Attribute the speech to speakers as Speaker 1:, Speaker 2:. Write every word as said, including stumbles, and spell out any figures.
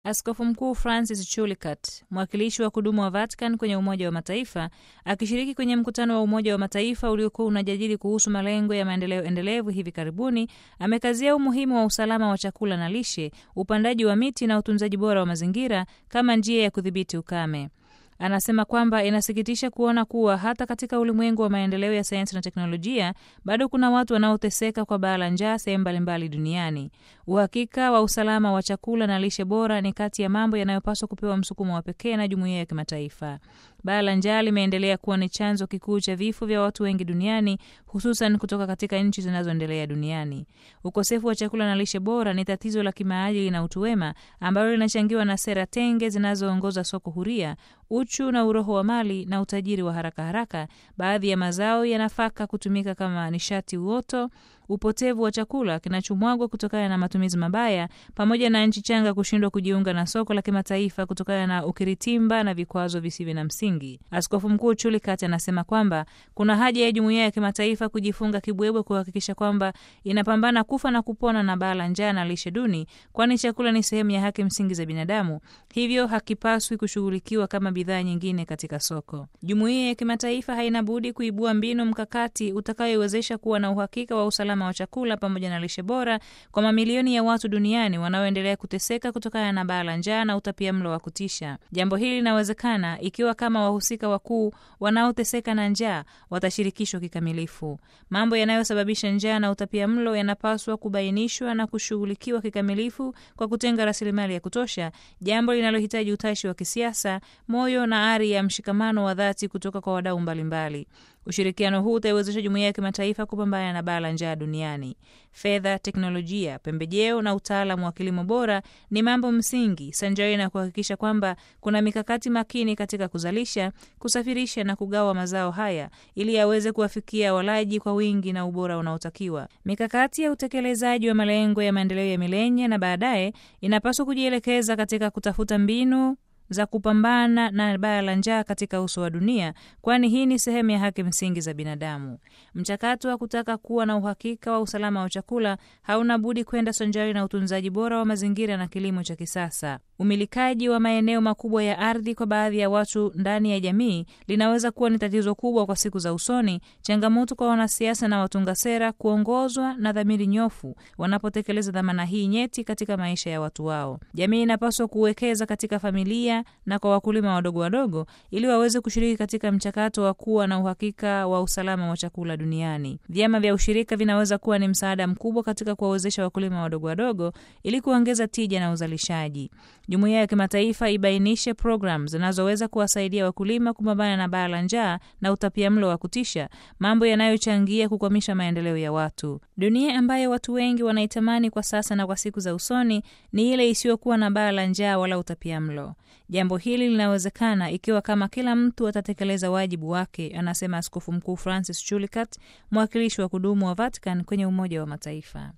Speaker 1: Askofu Mkuu Francis Chulikat, mwakilishi wa kudumu wa Vatican kwenye Umoja wa Mataifa, akishiriki kwenye mkutano wa Umoja wa Mataifa uliokuwa unajadili kuhusu malengo ya maendeleo endelevu hivi karibuni, amekazia umuhimu wa usalama wa chakula na lishe, upandaji wa miti na utunzaji bora wa mazingira kama njia ya kudhibiti ukame. Anasema kwamba inasikitisha kuona kuwa hata katika ulimwengu wa maendeleo ya sayansi na teknolojia bado kuna watu wanaoteseka kwa baa la njaa sehemu mbalimbali duniani. Uhakika wa usalama wa chakula na lishe bora ni kati ya mambo yanayopaswa kupewa msukumo wa pekee na jumuiya ya kimataifa. Baa la njaa limeendelea kuwa ni chanzo kikuu cha vifo vya watu wengi duniani, hususan kutoka katika nchi zinazoendelea duniani. Ukosefu wa chakula na lishe bora ni tatizo la kimaadili na utu wema ambalo linachangiwa na sera tenge zinazoongoza soko huria, uchu na uroho wa mali na utajiri wa haraka haraka, baadhi ya mazao ya nafaka kutumika kama nishati uoto, upotevu wa chakula kinachomwagwa kutokana na matumizi mabaya, pamoja na nchi changa kushindwa kujiunga na soko la kimataifa kutokana na ukiritimba na vikwazo visivyo na msingi. Askofu Mkuu Chulikat anasema kwamba kuna haja ya jumuiya ya kimataifa kujifunga kibwebwe kuhakikisha kwamba inapambana kufa na kupona na baa la njaa na lishe duni, kwani chakula ni sehemu ya haki msingi za binadamu, hivyo hakipaswi kushughulikiwa kama bidhaa nyingine katika soko. Jumuiya ya kimataifa haina budi kuibua mbinu mkakati utakayowezesha kuwa na uhakika wa usalama wa chakula pamoja na lishe bora kwa mamilioni ya watu duniani wanaoendelea kuteseka kutokana na baa la njaa na utapiamlo wa kutisha. Jambo hili linawezekana ikiwa kama wahusika wakuu wanaoteseka na njaa watashirikishwa kikamilifu. Mambo yanayosababisha njaa na utapiamlo yanapaswa kubainishwa na kushughulikiwa kikamilifu kwa kutenga rasilimali ya kutosha, jambo linalohitaji utashi wa kisiasa, moyo na ari ya mshikamano wa dhati kutoka kwa wadau mbalimbali. Ushirikiano huu utaiwezesha jumuiya ya kimataifa kupambana na baa la njaa duniani. Fedha, teknolojia, pembejeo na utaalamu wa kilimo bora ni mambo msingi, sanjari na kuhakikisha kwamba kuna mikakati makini katika kuzalisha, kusafirisha na kugawa mazao haya ili yaweze kuwafikia walaji kwa wingi na ubora unaotakiwa. Mikakati ya utekelezaji wa malengo ya maendeleo ya milenia na baadaye inapaswa kujielekeza katika kutafuta mbinu za kupambana na baa la njaa katika uso wa dunia, kwani hii ni sehemu ya haki msingi za binadamu. Mchakato wa kutaka kuwa na uhakika wa usalama wa chakula hauna budi kwenda sanjari na utunzaji bora wa mazingira na kilimo cha kisasa. Umilikaji wa maeneo makubwa ya ardhi kwa baadhi ya watu ndani ya jamii linaweza kuwa ni tatizo kubwa kwa siku za usoni, changamoto kwa wanasiasa na watunga sera kuongozwa na dhamiri nyofu wanapotekeleza dhamana hii nyeti katika maisha ya watu wao. Jamii inapaswa kuwekeza katika familia na kwa wakulima wadogo wadogo ili waweze kushiriki katika mchakato wa kuwa na uhakika wa usalama wa chakula duniani. Vyama vya ushirika vinaweza kuwa ni msaada mkubwa katika kuwawezesha wakulima wadogo wadogo ili kuongeza tija na uzalishaji. Jumuiya ya kimataifa ibainishe programu zinazoweza kuwasaidia wakulima kupambana na baa la njaa na utapiamlo wa kutisha, mambo yanayochangia kukwamisha maendeleo ya watu. Dunia ambayo watu wengi wanaitamani kwa sasa na kwa siku za usoni ni ile isiyokuwa na baa la njaa wala utapiamlo. Jambo hili linawezekana ikiwa kama kila mtu atatekeleza wajibu wake, anasema Askofu Mkuu Francis Chulikat, mwakilishi wa kudumu wa Vatican kwenye Umoja wa Mataifa.